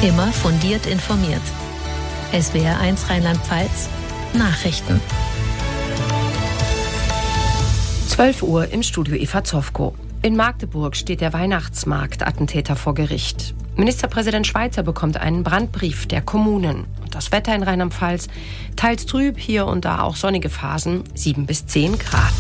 Immer fundiert informiert. SWR1 Rheinland-Pfalz. Nachrichten. 12 Uhr im Studio Eva Zofko. In Magdeburg steht der Weihnachtsmarktattentäter vor Gericht. Ministerpräsident Schweizer bekommt einen Brandbrief der Kommunen. Und das Wetter in Rheinland-Pfalz teils trüb, hier und da auch sonnige Phasen, 7 bis 10 Grad.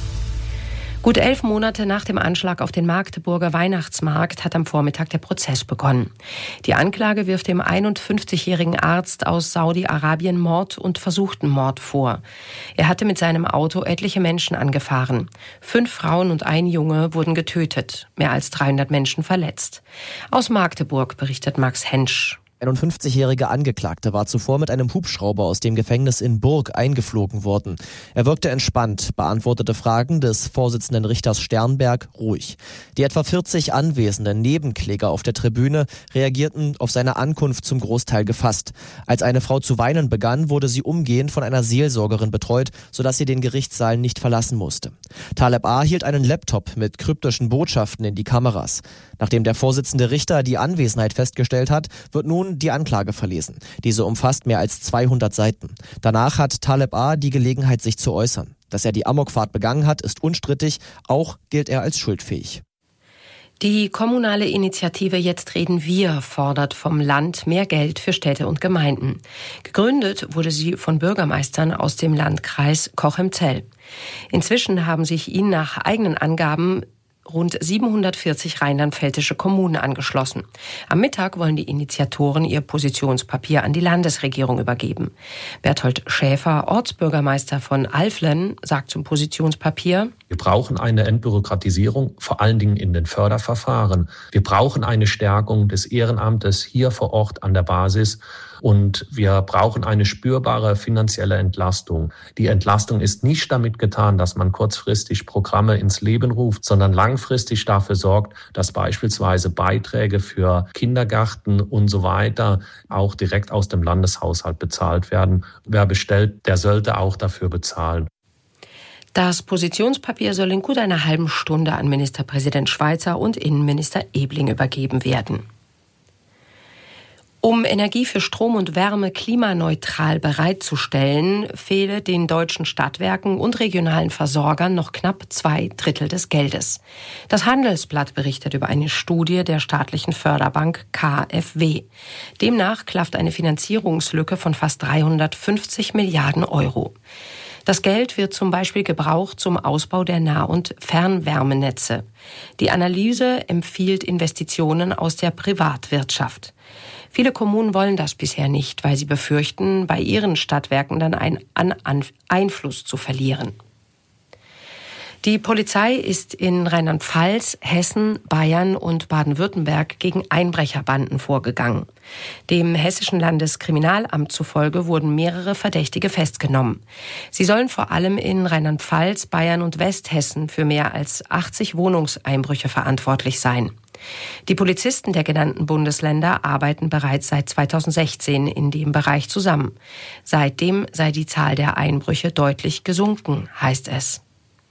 Gut 11 Monate nach dem Anschlag auf den Magdeburger Weihnachtsmarkt hat am Vormittag der Prozess begonnen. Die Anklage wirft dem 51-jährigen Arzt aus Saudi-Arabien Mord und versuchten Mord vor. Er hatte mit seinem Auto etliche Menschen angefahren. 5 Frauen und ein Junge wurden getötet, mehr als 300 Menschen verletzt. Aus Magdeburg berichtet Max Hensch. Ein 51-jähriger Angeklagte war zuvor mit einem Hubschrauber aus dem Gefängnis in Burg eingeflogen worden. Er wirkte entspannt, beantwortete Fragen des Vorsitzenden Richters Sternberg ruhig. Die etwa 40 anwesenden Nebenkläger auf der Tribüne reagierten auf seine Ankunft zum Großteil gefasst. Als eine Frau zu weinen begann, wurde sie umgehend von einer Seelsorgerin betreut, sodass sie den Gerichtssaal nicht verlassen musste. Taleb A. hielt einen Laptop mit kryptischen Botschaften in die Kameras. Nachdem der Vorsitzende Richter die Anwesenheit festgestellt hat, wird nun die Anklage verlesen. Diese umfasst mehr als 200 Seiten. Danach hat Taleb A. die Gelegenheit, sich zu äußern. Dass er die Amokfahrt begangen hat, ist unstrittig. Auch gilt er als schuldfähig. Die kommunale Initiative Jetzt reden wir fordert vom Land mehr Geld für Städte und Gemeinden. Gegründet wurde sie von Bürgermeistern aus dem Landkreis Cochem-Zell. Inzwischen haben sich ihnen nach eigenen Angaben rund 740 rheinland-pfälzische Kommunen angeschlossen. Am Mittag wollen die Initiatoren ihr Positionspapier an die Landesregierung übergeben. Berthold Schäfer, Ortsbürgermeister von Alflen, sagt zum Positionspapier: Wir brauchen eine Entbürokratisierung, vor allen Dingen in den Förderverfahren. Wir brauchen eine Stärkung des Ehrenamtes hier vor Ort an der Basis. Und wir brauchen eine spürbare finanzielle Entlastung. Die Entlastung ist nicht damit getan, dass man kurzfristig Programme ins Leben ruft, sondern langfristig dafür sorgt, dass beispielsweise Beiträge für Kindergärten und so weiter auch direkt aus dem Landeshaushalt bezahlt werden. Wer bestellt, der sollte auch dafür bezahlen. Das Positionspapier soll in gut einer halben Stunde an Ministerpräsident Schweizer und Innenminister Ebling übergeben werden. Um Energie für Strom und Wärme klimaneutral bereitzustellen, fehle den deutschen Stadtwerken und regionalen Versorgern noch knapp 2/3 des Geldes. Das Handelsblatt berichtet über eine Studie der staatlichen Förderbank KfW. Demnach klafft eine Finanzierungslücke von fast 350 Milliarden Euro. Das Geld wird zum Beispiel gebraucht zum Ausbau der Nah- und Fernwärmenetze. Die Analyse empfiehlt Investitionen aus der Privatwirtschaft. Viele Kommunen wollen das bisher nicht, weil sie befürchten, bei ihren Stadtwerken dann an Einfluss zu verlieren. Die Polizei ist in Rheinland-Pfalz, Hessen, Bayern und Baden-Württemberg gegen Einbrecherbanden vorgegangen. Dem Hessischen Landeskriminalamt zufolge wurden mehrere Verdächtige festgenommen. Sie sollen vor allem in Rheinland-Pfalz, Bayern und Westhessen für mehr als 80 Wohnungseinbrüche verantwortlich sein. Die Polizisten der genannten Bundesländer arbeiten bereits seit 2016 in dem Bereich zusammen. Seitdem sei die Zahl der Einbrüche deutlich gesunken, heißt es.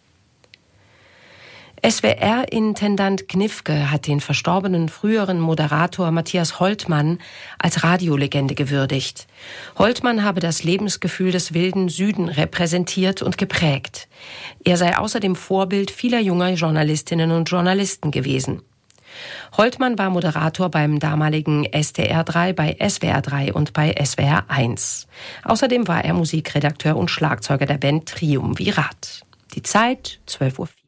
SWR-Intendant Gnifke hat den verstorbenen früheren Moderator Matthias Holtmann als Radiolegende gewürdigt. Holtmann habe das Lebensgefühl des wilden Süden repräsentiert und geprägt. Er sei außerdem Vorbild vieler junger Journalistinnen und Journalisten gewesen. Holtmann war Moderator beim damaligen SDR 3, bei SWR 3 und bei SWR 1. Außerdem war er Musikredakteur und Schlagzeuger der Band Triumvirat. Die Zeit 12:04 Uhr.